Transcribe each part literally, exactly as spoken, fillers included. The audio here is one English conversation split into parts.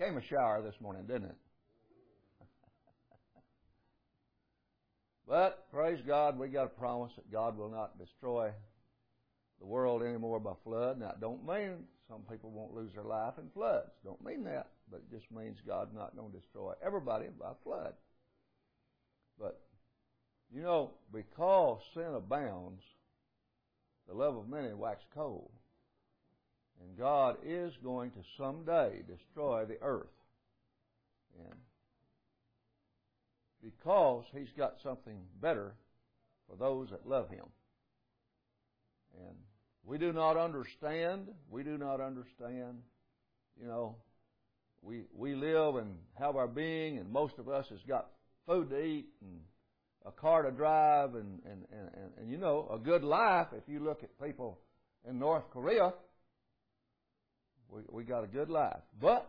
came a shower this morning, didn't it? But, praise God, we got a promise that God will not destroy the world anymore by flood. Now, it don't mean some people won't lose their life in floods. Don't mean that. But it just means God's not going to destroy everybody by flood. But, you know, because sin abounds, the love of many wax cold. And God is going to someday destroy the earth. And because He's got something better for those that love Him. And we do not understand. We do not understand. You know, we we live and have our being, and most of us has got food to eat and a car to drive, and and, and, and, and you know, a good life. If you look at people in North Korea, we we got a good life. But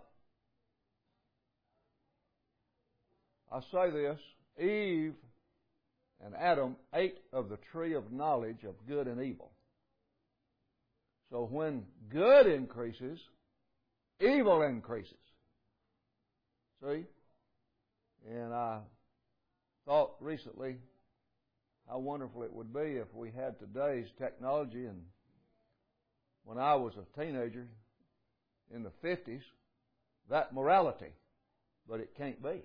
I say this, Eve and Adam ate of the tree of knowledge of good and evil. So when good increases, evil increases. See? And I thought recently how wonderful it would be if we had today's technology. And when I was a teenager in the fifties, that morality. But it can't be.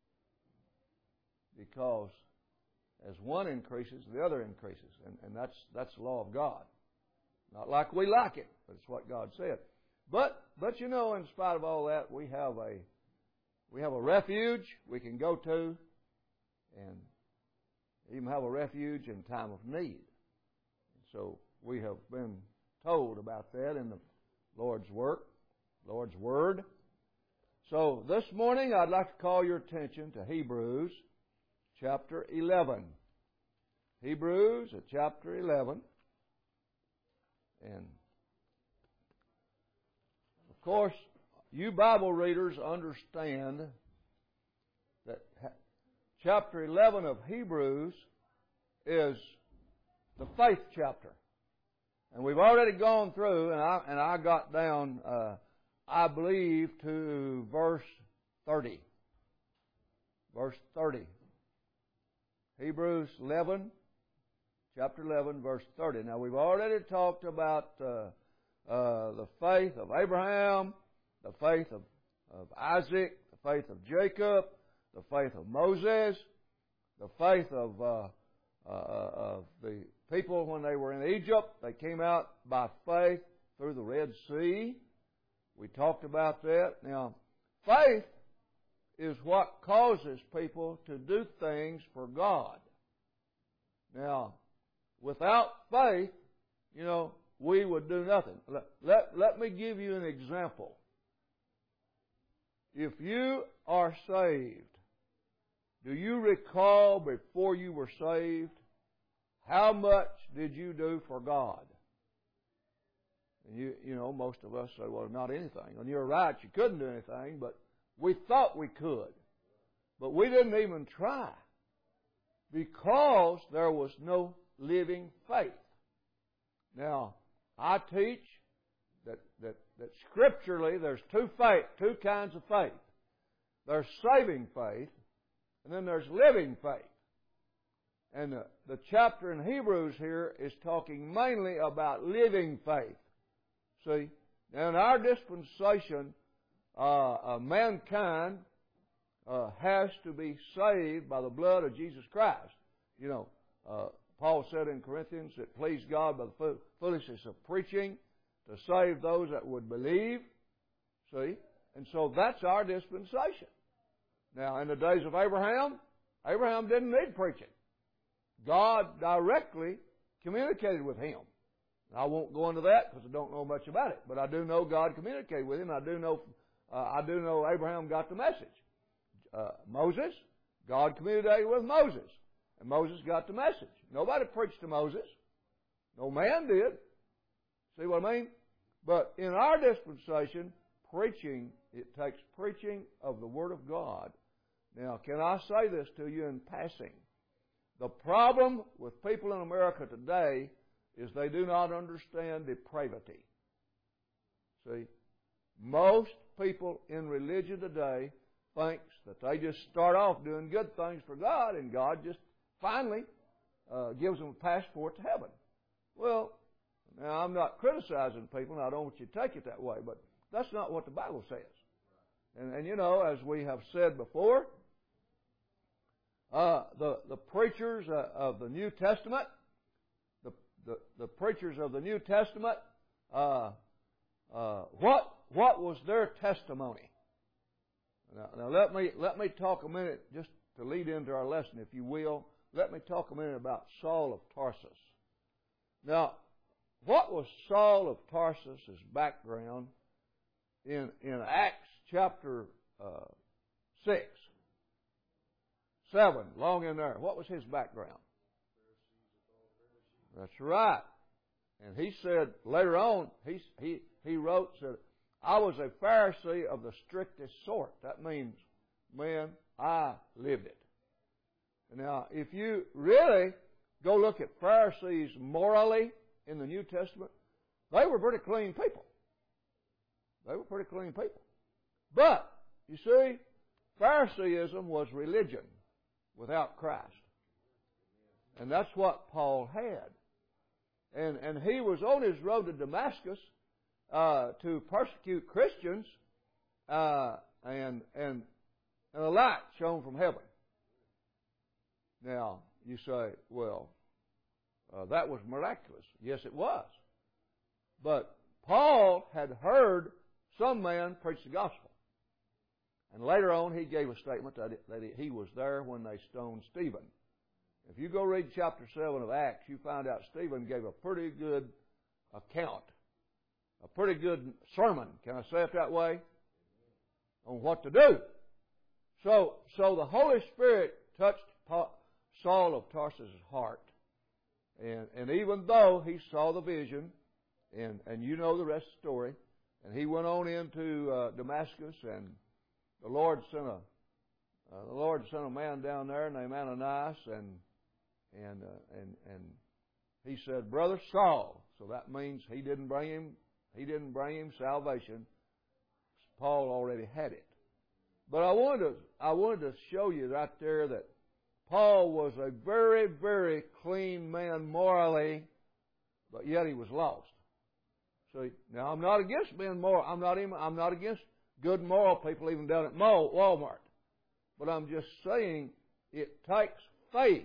Because as one increases, the other increases. And, and that's that's the law of God. Not like we like it, but it's what God said. But but you know, in spite of all that, we have a we have a refuge we can go to, and even have a refuge in time of need. So we have been told about that in the Lord's work, Lord's Word. So this morning I'd like to call your attention to Hebrews chapter eleven. Hebrews at chapter eleven. And, of course, you Bible readers understand that chapter eleven of Hebrews is the faith chapter. And we've already gone through, and I, and I got down, uh, I believe, to verse thirty. Verse thirty. Hebrews eleven. Chapter eleven, verse thirty. Now, we've already talked about uh, uh, the faith of Abraham, the faith of, of Isaac, the faith of Jacob, the faith of Moses, the faith of, uh, uh, of the people when they were in Egypt. They came out by faith through the Red Sea. We talked about that. Now, faith is what causes people to do things for God. Now, without faith, you know, we would do nothing. Let, let, let me give you an example. If you are saved, do you recall before you were saved, how much did you do for God? And you, you know, most of us say, well, not anything. And you're right, you couldn't do anything, but we thought we could. But we didn't even try because there was no living faith. Now, I teach that, that, that scripturally there's two faith, two kinds of faith. There's saving faith, and then there's living faith. And the, the chapter in Hebrews here is talking mainly about living faith. See? Now, in our dispensation, uh, uh, mankind uh, has to be saved by the blood of Jesus Christ. You know, uh, Paul said in Corinthians, it pleased God by the foolishness of preaching to save those that would believe. See? And so that's our dispensation. Now, in the days of Abraham, Abraham didn't need preaching. God directly communicated with him. I won't go into that because I don't know much about it, but I do know God communicated with him. I do know, uh, I do know Abraham got the message. Uh, Moses, God communicated with Moses. And Moses got the message. Nobody preached to Moses. No man did. See what I mean? But in our dispensation, preaching, it takes preaching of the Word of God. Now, can I say this to you in passing? The problem with people in America today is they do not understand depravity. See? Most people in religion today thinks that they just start off doing good things for God, and God just finally uh, gives them a passport to heaven. Well, now I'm not criticizing people, and I don't want you to take it that way, but that's not what the Bible says. And, and you know, as we have said before, uh, the the preachers uh, of the New Testament, the the, the preachers of the New Testament, uh, uh, what what was their testimony? Now, now let me let me talk a minute just to lead into our lesson, if you will. Let me talk a minute about Saul of Tarsus. Now, what was Saul of Tarsus' background in in Acts chapter uh, six, seven, long in there? What was his background? That's right. And he said later on, he he he wrote said, "I was a Pharisee of the strictest sort." That means, man, I lived it. Now, if you really go look at Pharisees morally in the New Testament, they were pretty clean people. They were pretty clean people. But, you see, Phariseeism was religion without Christ. And that's what Paul had. And, and he was on his road to Damascus uh, to persecute Christians, uh, and, and, and a light shone from heaven. Now, you say, well, uh, that was miraculous. Yes, it was. But Paul had heard some man preach the gospel. And later on, he gave a statement that, it, that he was there when they stoned Stephen. If you go read chapter seven of Acts, you find out Stephen gave a pretty good account, a pretty good sermon, can I say it that way, on what to do. So, so the Holy Spirit touched Paul, Saul of Tarsus' heart. And, and even though he saw the vision, and, and you know the rest of the story, and he went on into uh, Damascus, and the Lord sent a uh, the Lord sent a man down there named Ananias, and and uh, and and he said, "Brother Saul." So that means he didn't bring him he didn't bring him salvation. Paul already had it. But I wanted to I wanted to show you right there that Paul was a very, very clean man morally, but yet he was lost. So now I'm not against being moral. I'm not even, I'm not against good moral people even down at Walmart. But I'm just saying it takes faith.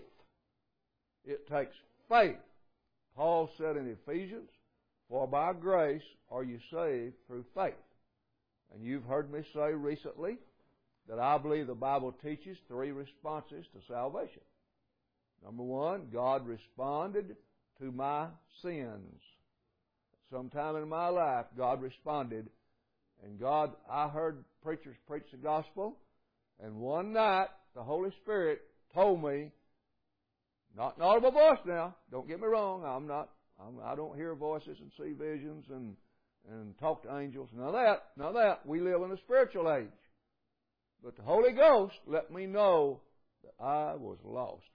It takes faith. Paul said in Ephesians, "For by grace are you saved through faith." And you've heard me say recently that I believe the Bible teaches three responses to salvation. Number one, God responded to my sins. Sometime in my life, God responded. And God, I heard preachers preach the gospel, and one night, the Holy Spirit told me, not an audible voice now, don't get me wrong, I'm not, I'm, I don't hear voices and see visions and, and talk to angels, none of that, none of that. We live in a spiritual age. But the Holy Ghost let me know that I was lost.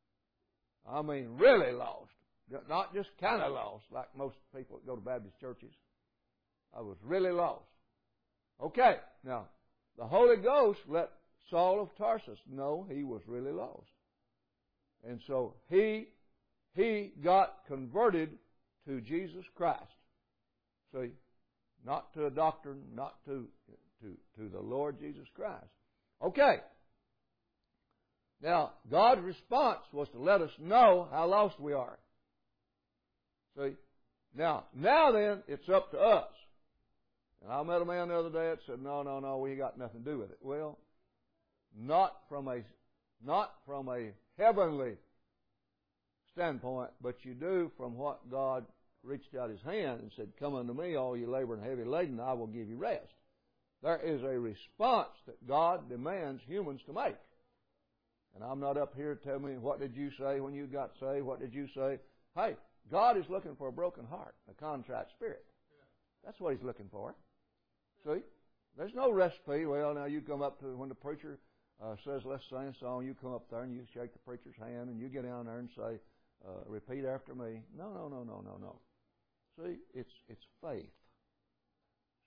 I mean, really lost. Not just kind of lost, like most people that go to Baptist churches. I was really lost. Okay, now, the Holy Ghost let Saul of Tarsus know he was really lost. And so he, he got converted to Jesus Christ. See, not to a doctrine, not to, to, to the Lord Jesus Christ. Okay. Now, God's response was to let us know how lost we are. See? Now, now then, it's up to us. And I met a man the other day that said, no, no, no, we ain't got nothing to do with it. Well, not from a, not from a heavenly standpoint, but you do from what God reached out His hand and said, "Come unto me, all you labor and heavy laden, I will give you rest." There is a response that God demands humans to make. And I'm not up here to tell me, what did you say when you got saved? What did you say? Hey, God is looking for a broken heart, a contrite spirit. That's what He's looking for. See? There's no recipe. Well, now you come up to, when the preacher uh, says, let's sing a song, you come up there and you shake the preacher's hand and you get down there and say, uh, repeat after me. No, no, no, no, no, no. See, it's, it's faith.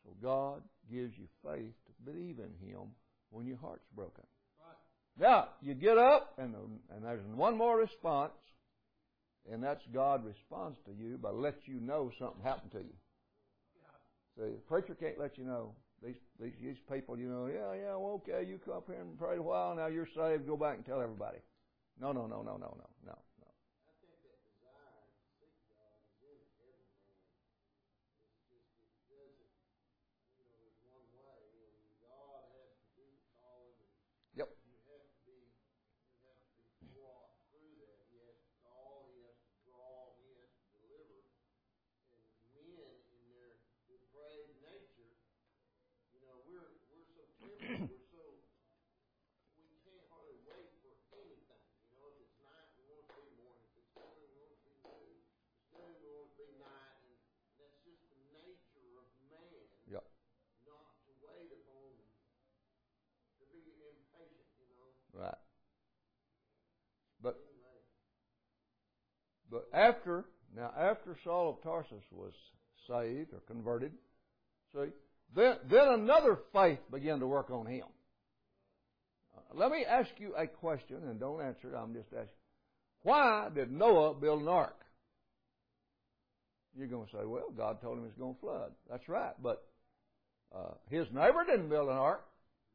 So God gives you faith to believe in Him when your heart's broken. Right. Now, you get up, and, and there's one more response, and that's God responds to you by letting you know something happened to you. Yeah. See, the preacher can't let you know. These, these these people, you know, yeah, yeah, well, okay, you come up here and pray a while, now you're saved, go back and tell everybody. No, no, no, no, no, no, no, no. I think that desire to seek God is in every man. It's just, it doesn't, you know, there's one way, and God has to do the calling. Yep. You have to be, you have to be brought through that. He has to call, He has to draw, He has to deliver. And men in their depraved nature, you know, we're we're so timid, we're so, we can't hardly wait for anything. You know, if it's night, we want it to be morning. If it's morning, we want it to be noon. If it's noon, we want it to be night. And that's just the nature of man. Yep. Not to wait upon, to be impatient, you know. Right. But Anyway, but after now after Saul of Tarsus was saved or converted, see, then then another faith began to work on him. Uh, let me ask you a question, and don't answer it. I'm just asking. Why did Noah build an ark? You're going to say, well, God told him it's going to flood. That's right, but uh, his neighbor didn't build an ark.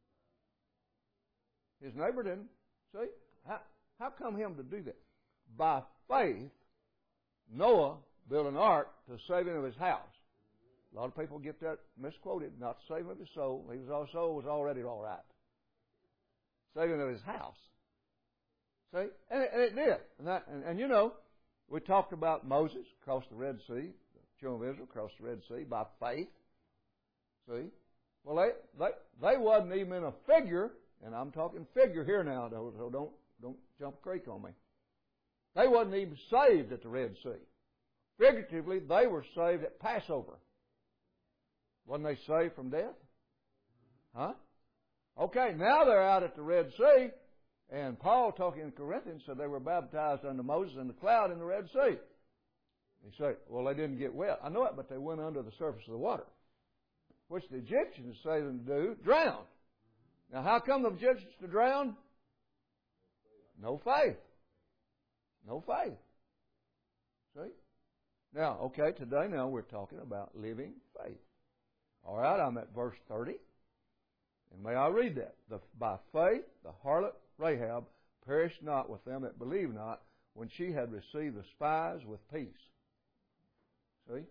His neighbor didn't. See? How, how come him to do that? By faith, Noah built an ark to save him of his house. A lot of people get that misquoted. Not to save him of his soul. His soul was already all right. Saving of his house. See? And it, and it did. And, that, and, and you know, we talked about Moses crossed the Red Sea. The children of Israel crossed the Red Sea by faith. See? Well, they, they, they wasn't even in a figure, and I'm talking figure here now, so don't, don't jump creek on me. They wasn't even saved at the Red Sea. Figuratively, they were saved at Passover. Wasn't they saved from death? Huh? Okay, now they're out at the Red Sea, and Paul, talking in Corinthians, said they were baptized under Moses in the cloud in the Red Sea. He said, well, they didn't get wet. I know it, but they went under the surface of the water, which the Egyptians say them to do, drowned. Now, how come the Egyptians to drown? No faith. No faith. See? Now, okay, today now we're talking about living faith. All right, I'm at verse thirty. And may I read that? The, by faith, the harlot Rahab perished not with them that believed not when she had received the spies with peace. See?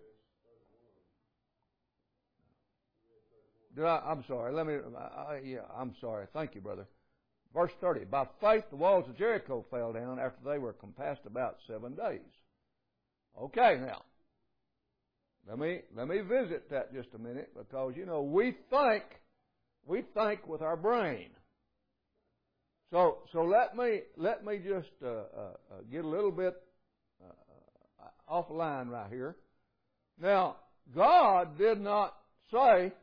Did I? I'm sorry. Let me. I, yeah, I'm sorry. Thank you, brother. Verse thirty. By faith, the walls of Jericho fell down after they were compassed about seven days. Okay, now. Let me let me visit that just a minute, because you know we think we think with our brain. So so let me let me just uh, uh, get a little bit uh, off line right here. Now, God did not say,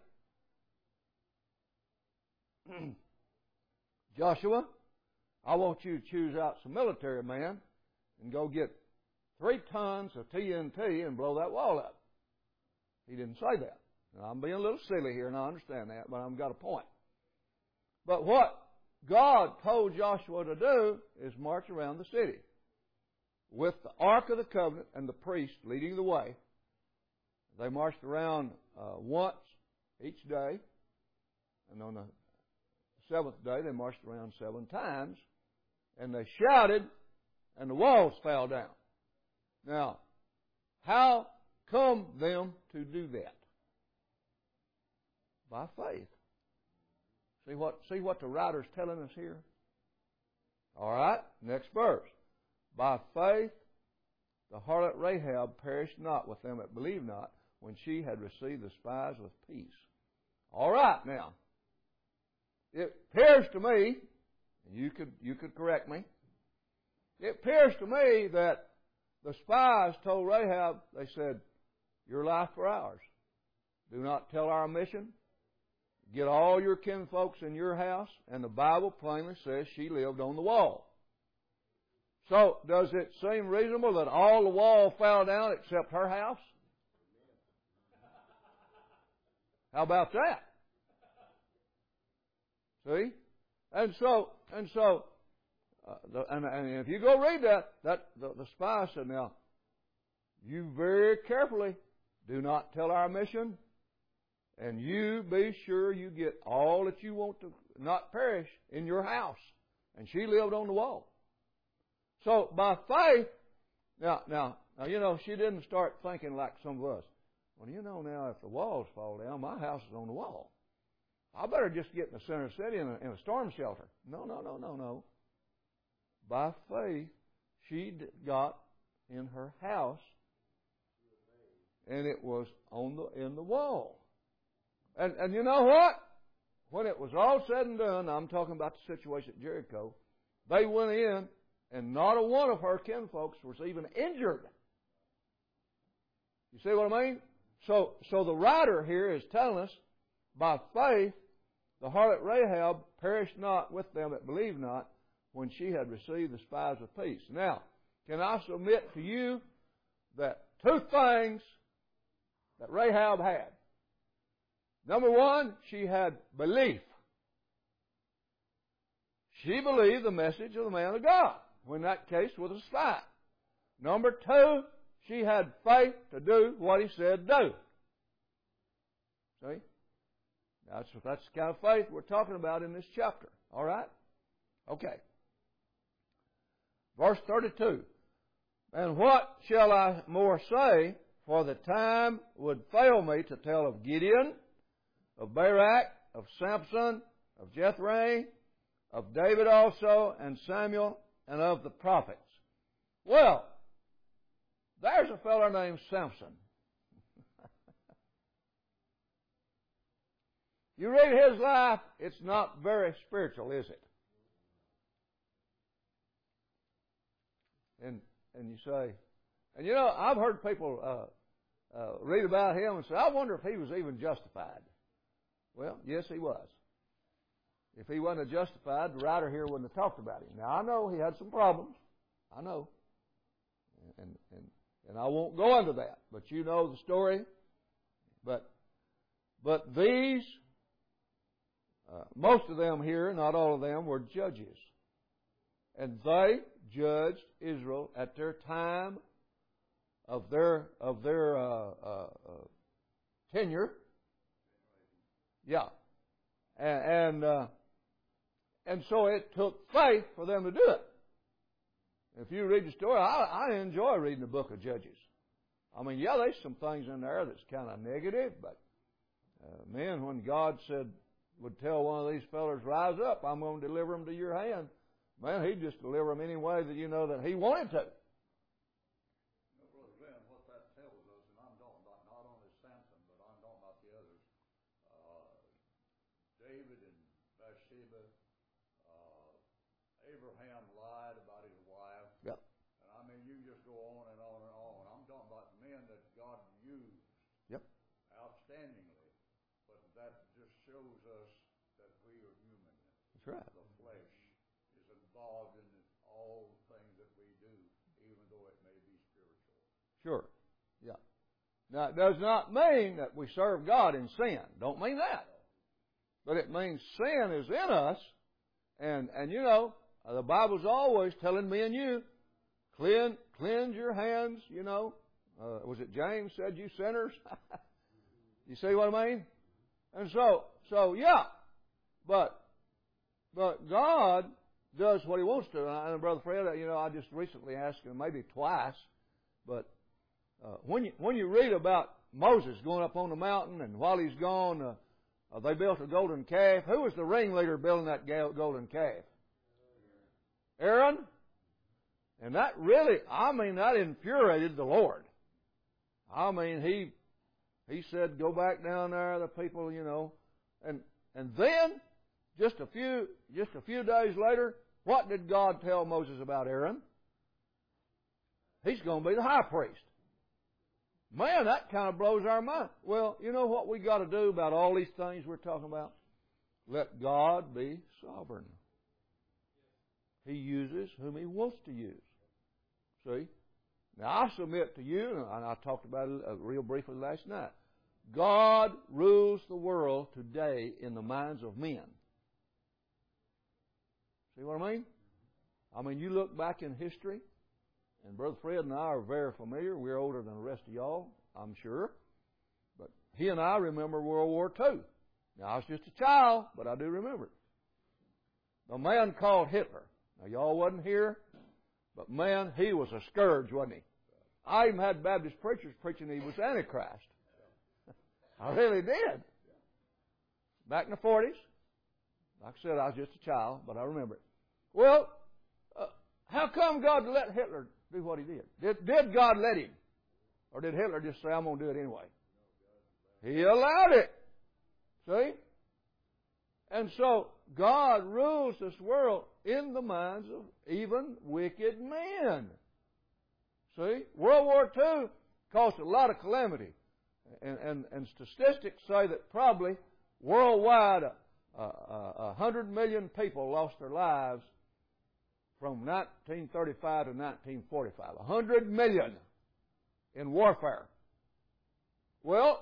Joshua, I want you to choose out some military men and go get three tons of T N T and blow that wall up. He didn't say that. Now, I'm being a little silly here, and I understand that, but I've got a point. But what God told Joshua to do is march around the city with the Ark of the Covenant and the priest leading the way. They marched around uh, once each day, and on the seventh day they marched around seven times, and they shouted, and the walls fell down. Now, how come them to do that? By faith. See what, see what the writer's telling us here? All right, next verse. By faith, the harlot Rahab perished not with them that believed not when she had received the spies with peace. All right, now. It appears to me, and you could, you could correct me, it appears to me that the spies told Rahab, they said, your life for ours. Do not tell our mission. Get all your kinfolks in your house. And the Bible plainly says she lived on the wall. So, does it seem reasonable that all the wall fell down except her house? How about that? See? And so, and so, uh, the, and, and if you go read that, that the, the spy said, now, you very carefully do not tell our mission, and you be sure you get all that you want to not perish in your house. And she lived on the wall. So by faith, now, now, now, you know, she didn't start thinking like some of us. Well, you know, now if the walls fall down, my house is on the wall. I better just get in the center of the city in a, in a storm shelter. No, no, no, no, no. By faith, she got in her house, and it was on the in the wall. And and you know what? When it was all said and done, I'm talking about the situation at Jericho, they went in, and not a one of her kinfolks was even injured. You see what I mean? So, so the writer here is telling us, by faith, the harlot Rahab perished not with them that believed not, when she had received the spies of peace. Now, can I submit to you that two things that Rahab had? Number one, she had belief. She believed the message of the man of God, who in that case was a spy. Number two, she had faith to do what he said do. See? That's, that's the kind of faith we're talking about in this chapter. All right? Okay. Verse thirty-two. And what shall I more say? For the time would fail me to tell of Gideon, of Barak, of Samson, of Jethro, of David also, and Samuel, and of the prophets. Well, there's a fellow named Samson. You read his life, it's not very spiritual, is it? And and you say, and you know, I've heard people uh, uh, read about him and say, I wonder if he was even justified. Well, yes, he was. If he wasn't justified, the writer here wouldn't have talked about him. Now, I know he had some problems. I know. And, and, and I won't go into that. But you know the story. But, but these, uh, most of them here, not all of them, were judges. And they judged Israel at their time of their, of their uh, uh, uh, tenure. Yeah. And, and, uh, and so it took faith for them to do it. If you read the story, I, I enjoy reading the book of Judges. I mean, yeah, there's some things in there that's kind of negative, but uh, man, when God said, would tell one of these fellas, rise up, I'm going to deliver them to your hand, man, he'd just deliver them any way that you know that he wanted to. David and Bathsheba, uh, Abraham lied about his wife. Yep. And I mean, you just go on and on and on. I'm talking about men that God used. Yep. Outstandingly. But that just shows us that we are human. That's right. The flesh is involved in all things that we do, even though it may be spiritual. Sure. Yeah. Now, it does not mean that we serve God in sin. Don't mean that. But it means sin is in us, and, and you know, the Bible's always telling me and you, cleanse, cleanse your hands, you know. Uh, was it James said, you sinners? You see what I mean? And so, so yeah, but, but God does what He wants to. And, and Brother Fred, you know, I just recently asked him, maybe twice, but uh, when you, when you read about Moses going up on the mountain, and while he's gone, uh, Uh, they built a golden calf. Who was the ringleader building that golden calf? Aaron. And that really, I mean, that infuriated the Lord. I mean, he he said, go back down there, the people, you know. And and then, just a few just a few days later, what did God tell Moses about Aaron? He's going to be the high priest. Man, that kind of blows our mind. Well, you know what we got to do about all these things we're talking about? Let God be sovereign. He uses whom He wants to use. See? Now, I submit to you, and I talked about it real briefly last night, God rules the world today in the minds of men. See what I mean? I mean, you look back in history, and Brother Fred and I are very familiar. We're older than the rest of y'all, I'm sure. But he and I remember World War Two. Now, I was just a child, but I do remember it. A man called Hitler. Now, y'all wasn't here, but man, he was a scourge, wasn't he? I even had Baptist preachers preaching he was Antichrist. I really did. Back in the forties. Like I said, I was just a child, but I remember it. Well, uh, how come God let Hitler do what he did? Did, did God let him? Or did Hitler just say, I'm going to do it anyway? He allowed it. See? And so, God rules this world in the minds of even wicked men. See? World War Two caused a lot of calamity. And, and, and statistics say that probably worldwide a uh, uh, hundred million people lost their lives from nineteen thirty-five to nineteen forty-five. A hundred million in warfare. Well,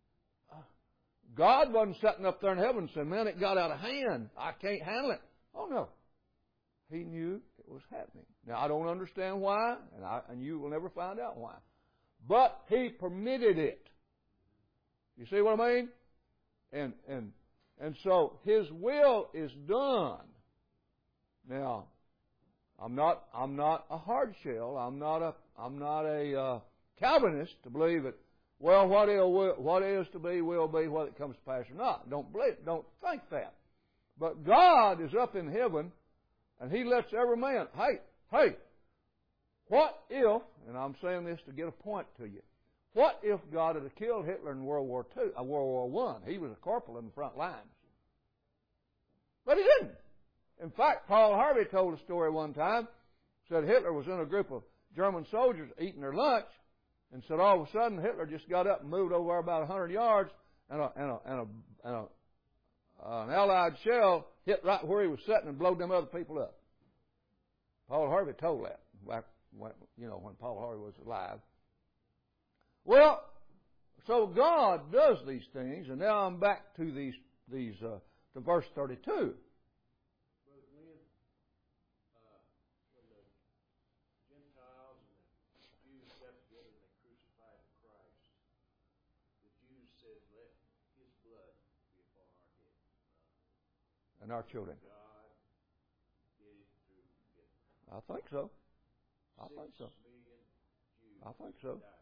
God wasn't sitting up there in heaven saying, man, it got out of hand. I can't handle it. Oh, no. He knew it was happening. Now, I don't understand why, and, I, and you will never find out why. But He permitted it. You see what I mean? And and and so His will is done. Now, I'm not I'm not a hard shell. I'm not a I'm not a uh, Calvinist to believe that. Well, what is, what is to be will be, whether it comes to pass or not. Don't believe, don't think that. But God is up in heaven, and He lets every man. Hey, hey, what if? And I'm saying this to get a point to you. What if God had killed Hitler in World War Two, uh, World War One? He was a corporal in the front lines. But He didn't. In fact, Paul Harvey told a story one time. Said Hitler was in a group of German soldiers eating their lunch, and said all of a sudden Hitler just got up and moved over about a hundred yards, and a and a and a, and a uh, an Allied shell hit right where he was sitting and blowed them other people up. Paul Harvey told that back when, you know, when Paul Harvey was alive. Well, so God does these things, and now I'm back to these these uh, to verse thirty-two. But when, uh, when the Gentiles and the Jews got together and they crucified Christ, the Jews said, "Let His blood be upon our head." Uh, and our children. God did it through Hitler. I think so. I Six think so. million Jews I think so. died.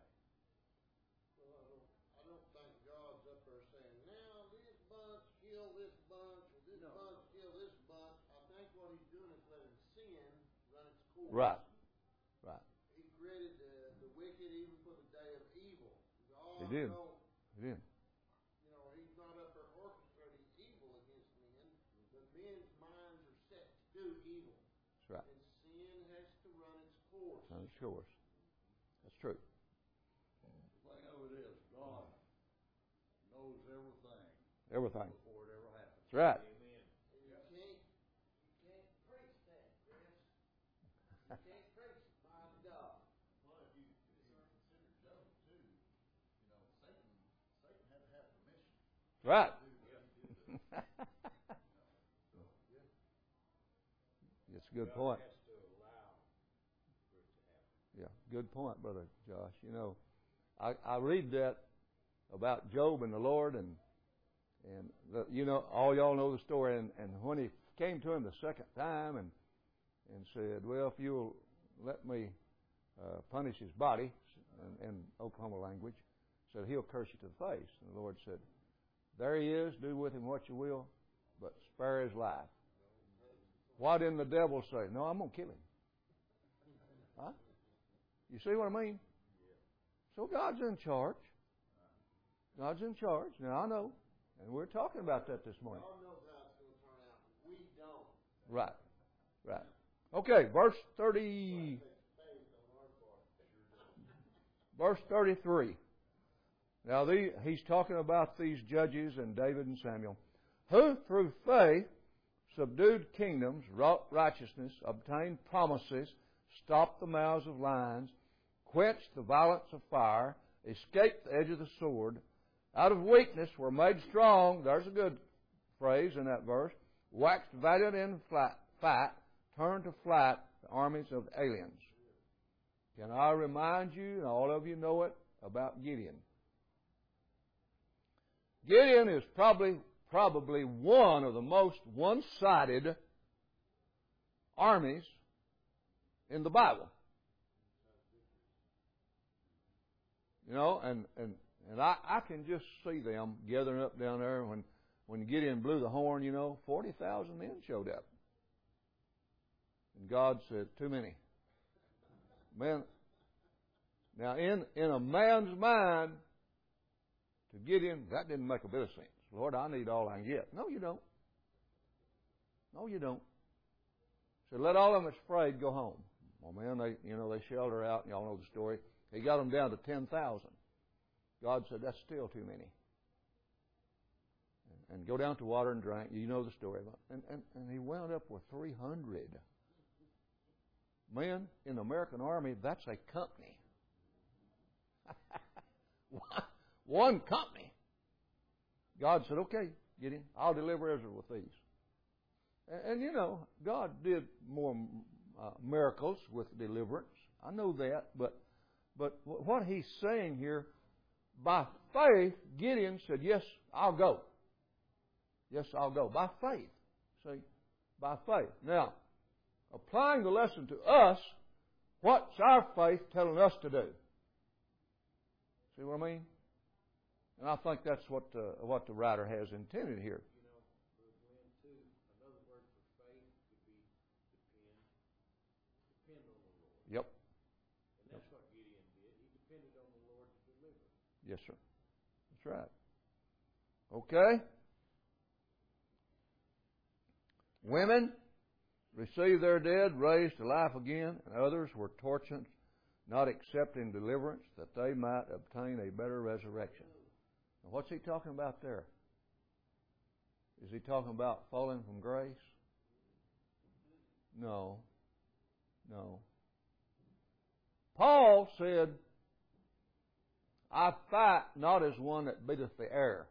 Right. Right. He created the, the wicked even for the day of evil. God, He did. Know, He did. you know, He's not up there orchestrating evil against men, but men's minds are set to do evil. That's right. And sin has to run its course. Run its course. That's true. The thing of it is, God knows everything Everything. before it ever happens. That's right. Right. It's a good point. Yeah, good point, Brother Josh. You know, I, I read that about Job and the Lord, and and the, you know, all y'all know the story. And, and when he came to him the second time and and said, "Well, if you'll let me uh, punish his body," in, in Oklahoma language, said he'll curse you to the face. And the Lord said, "There he is, do with him what you will, but spare his life." Why didn't the devil say, "No, I'm going to kill him"? Huh? You see what I mean? So God's in charge. God's in charge. Now, I know, and we're talking about that this morning. God knows how it's going to turn out. We don't. Right, right. Okay, verse thirty, verse thirty-three. Now, the, he's talking about these judges and David and Samuel, who through faith subdued kingdoms, wrought righteousness, obtained promises, stopped the mouths of lions, quenched the violence of fire, escaped the edge of the sword, Out of weakness were made strong. There's a good phrase in that verse. Waxed valiant in flat, fight, turned to flight the armies of aliens. Can I remind you, and all of you know it, about Gideon? Gideon is probably probably one of the most one-sided armies in the Bible. You know, and, and, and I, I can just see them gathering up down there. When, when Gideon blew the horn, you know, forty thousand men showed up. And God said, too many. Man, now in, in a man's mind, to Gideon, that didn't make a bit of sense. Lord, I need all I can get. No, you don't. No, you don't. So let all of them that's afraid go home. Well, man, they, you know, they shelter out, and y'all know the story. He got them down to ten thousand. God said, that's still too many. And, and go down to water and drink. You know the story about it. And, and, and he wound up with three hundred. Men in the American Army, that's a company. One company. God said, okay, Gideon, I'll deliver Israel with these. And, and you know, God did more uh, miracles with deliverance. I know that, but but what he's saying here, by faith, Gideon said, yes, I'll go. Yes, I'll go. By faith. See? By faith. Now, applying the lesson to us, what's our faith telling us to do? See what I mean? And I think that's what uh, what the writer has intended here. You know, Glenn, too, another word for faith could be depend. Depend on the Lord. Yep. And that's what Gideon did. He depended on the Lord to deliver. Yes, sir. That's right. Okay. Women received their dead, raised to life again, and others were tortured, not accepting deliverance, that they might obtain a better resurrection. Now, what's he talking about there? Is he talking about falling from grace? No. No. Paul said, I fight not as one that beateth the air.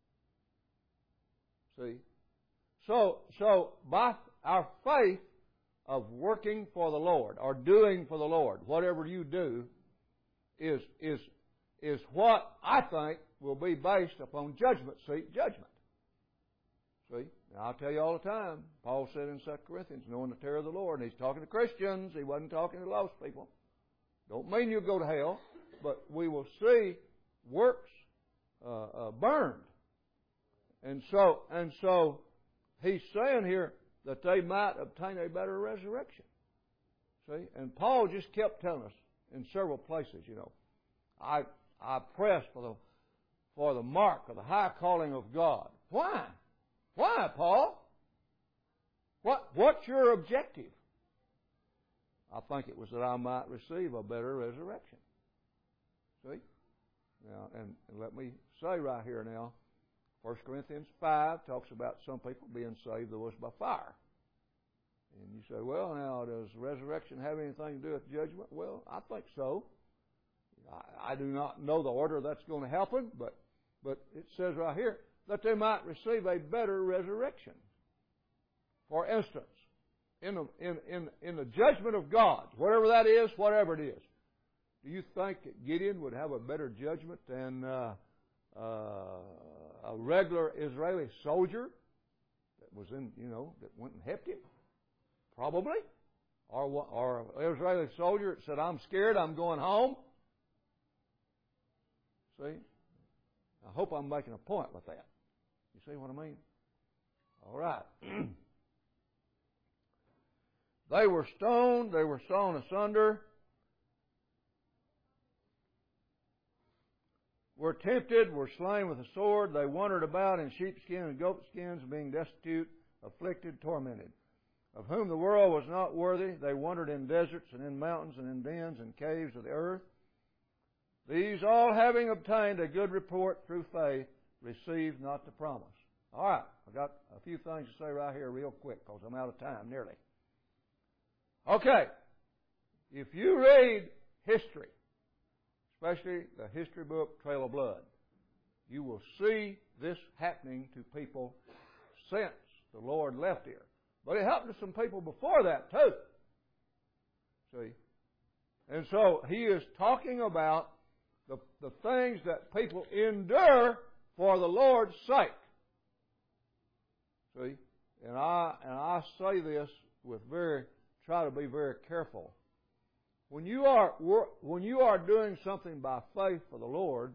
See? So, so by our faith of working for the Lord or doing for the Lord, whatever you do, is is is what I think will be based upon judgment seat judgment. See? Now, I'll tell you all the time, Paul said in Second Corinthians, knowing the terror of the Lord, and he's talking to Christians, he wasn't talking to lost people. Don't mean you'll go to hell, but we will see works uh, uh, burned. And so, and so, he's saying here that they might obtain a better resurrection. See? And Paul just kept telling us in several places, you know, I I press for the for the mark of the high calling of God. Why? Why, Paul? What what's your objective? I think it was that I might receive a better resurrection. See? Now, and, and let me say right here now, First Corinthians five talks about some people being saved that was by fire. And you say, well, now, does resurrection have anything to do with judgment? Well, I think so. I, I do not know the order that's going to happen, but, but it says right here that they might receive a better resurrection. For instance, in the, in, in, in the judgment of God, whatever that is, whatever it is, do you think that Gideon would have a better judgment than uh, uh, a regular Israeli soldier that was in, you know, that went and helped him? Probably. Or, or an Israeli soldier that said, I'm scared, I'm going home. See? I hope I'm making a point with that. You see what I mean? All right. They were stoned, they were sawn asunder, were tempted, were slain with a sword. They wandered about in sheepskin and goatskins, being destitute, afflicted, tormented, of whom the world was not worthy. They wandered in deserts and in mountains and in dens and caves of the earth. These all, having obtained a good report through faith, received not the promise. All right, I've got a few things to say right here real quick because I'm out of time nearly. Okay, if you read history, especially the history book Trail of Blood, you will see this happening to people since the Lord left here. But it happened to some people before that too. See? And so he is talking about the, the things that people endure for the Lord's sake. See? And I and I say this with very try to be very careful. When you are when you are doing something by faith for the Lord,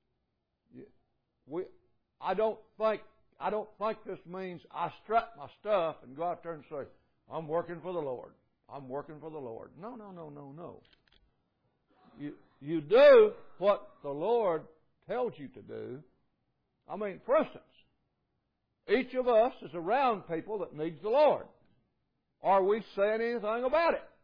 we I don't think I don't think this means I strut my stuff and go out there and say, I'm working for the Lord. I'm working for the Lord. No, no, no, no, no. You you do what the Lord tells you to do. I mean, for instance, each of us is around people that needs the Lord. Are we saying anything about it?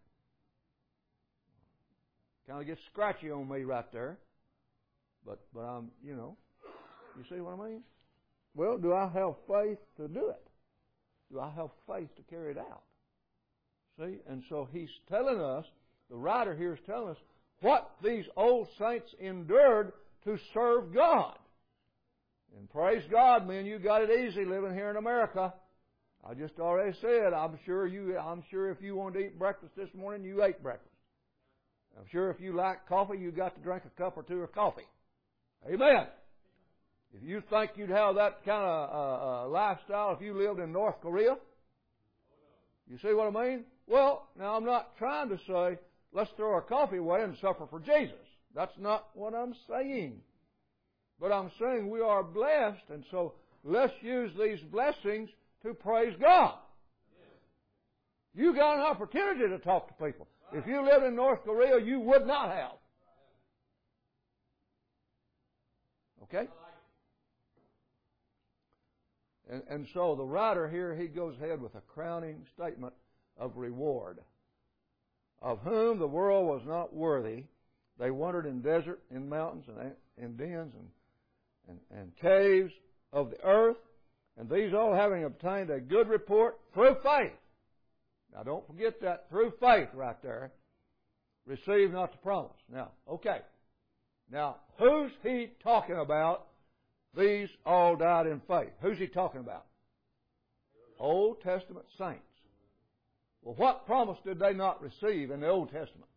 Kind of gets scratchy on me right there. But but I'm, you know, you see what I mean? Well, do I have faith to do it? Do I have faith to carry it out? See? And so he's telling us, the writer here is telling us, what these old saints endured to serve God. And praise God, man, you got it easy living here in America. I just already said, I'm sure you I'm sure if you wanted to eat breakfast this morning, you ate breakfast. I'm sure if you like coffee, you got to drink a cup or two of coffee. Amen. If you think you'd have that kind of uh, uh, lifestyle if you lived in North Korea, you see what I mean? Well, now I'm not trying to say, let's throw our coffee away and suffer for Jesus. That's not what I'm saying. But I'm saying we are blessed, and so let's use these blessings to praise God. You got an opportunity to talk to people. If you lived in North Korea, you would not have. Okay? And, and so the writer here, he goes ahead with a crowning statement of reward. Of whom the world was not worthy, they wandered in desert, in mountains, and in dens, and, and, and caves of the earth, and these all having obtained a good report through faith. Now don't forget that through faith right there. Receive not the promise. Now, okay. Now, who's he talking about? These all died in faith. Who's he talking about? Old Testament saints. Well, what promise did they not receive in the Old Testament?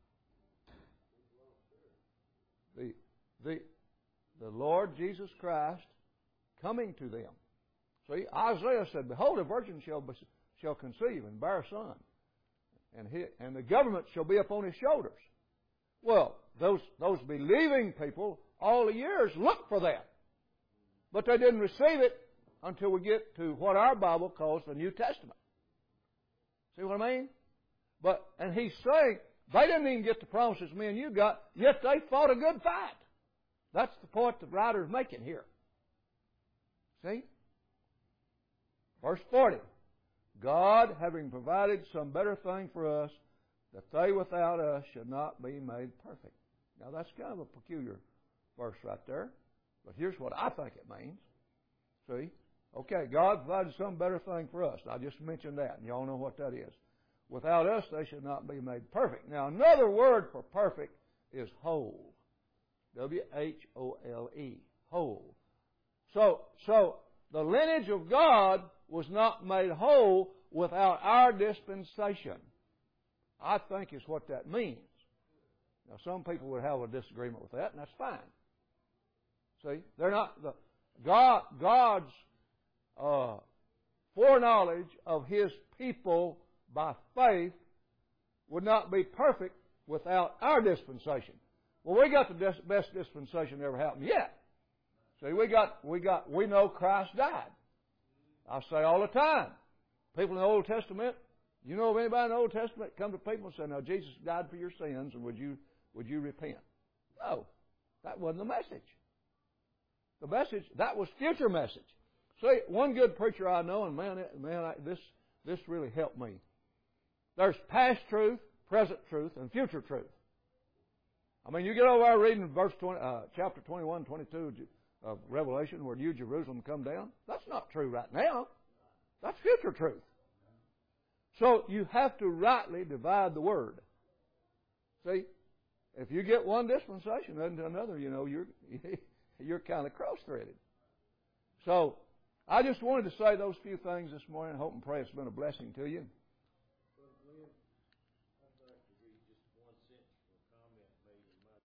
The, the, the Lord Jesus Christ coming to them. See, Isaiah said, behold, a virgin shall, be, shall conceive and bear a son, and, he, and the government shall be upon his shoulders. Well, those, those believing people all the years looked for that. But they didn't receive it until we get to what our Bible calls the New Testament. See what I mean? But, and he's saying, they didn't even get the promises me and you got, yet they fought a good fight. That's the point the writer's making here. See? Verse forty. God, having provided some better thing for us, that they without us should not be made perfect. Now that's kind of a peculiar verse right there. But here's what I think it means. See? Okay, God provided some better thing for us. I just mentioned that, and y'all know what that is. Without us, they should not be made perfect. Now, another word for perfect is whole. W H O L E. Whole. So, so, the lineage of God was not made whole without our dispensation. I think is what that means. Now, some people would have a disagreement with that, and that's fine. See, they're not the God. God's uh, foreknowledge of His people by faith would not be perfect without our dispensation. Well, we got the dis- best dispensation that ever happened yet. See, we got, we got, we know Christ died. I say all the time, people in the Old Testament, you know of anybody in the Old Testament come to people and say, "Now Jesus died for your sins, and would you, would you repent?" No, that wasn't the message. The message, that was future message. See, one good preacher I know, and man, man, I, this this really helped me. There's past truth, present truth, and future truth. I mean, you get over there reading verse twenty, uh, chapter twenty-one, twenty-two of Revelation, where New Jerusalem come down. That's not true right now. That's future truth. So you have to rightly divide the word. See, if you get one dispensation into another, you know, you're you're kind of cross-threaded. So, I just wanted to say those few things this morning. I hope and pray it's been a blessing to you.